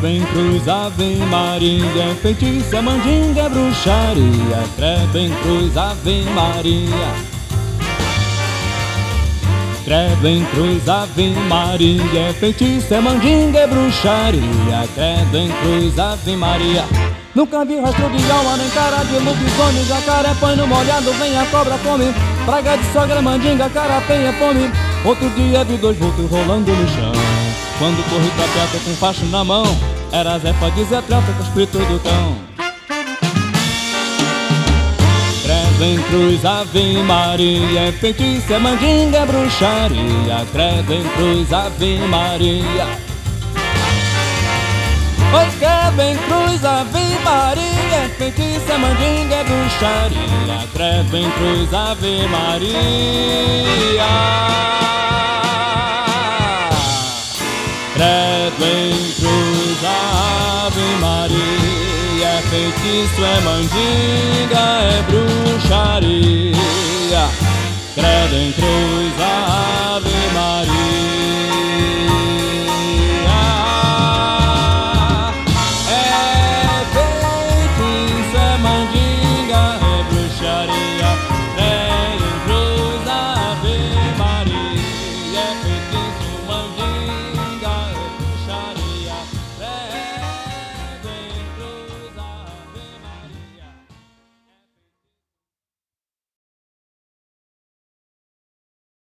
Credo em cruz, Ave Maria, é feitiço, é mandinga, é bruxaria. Credo em cruz, Ave Maria. Credo em cruz, Ave Maria, é feitiço, é mandinga, é bruxaria. Credo em cruz, Ave Maria. Nunca vi rastro de alma, nem cara de lobisomem. Jacaré põe no molhado, vem a cobra come. Praga de sogra, mandinga, carapé é fome. Outro dia vi dois vultos rolando no chão. Quando corri pra perto com facho na mão, era Zé pra dizer trata com o espírito do cão. Credo em cruz, Ave Maria, é feitiço, é mandinga, é bruxaria. Credo em cruz, Ave Maria. Oi, credo em cruz, Ave Maria, é feitiço, é mandinga, é bruxaria. Credo em cruz, Ave Maria. Credo em cruz, Ave Maria, é feitiço, é mandinga, é bruxaria. Credo em cruz, Ave Maria.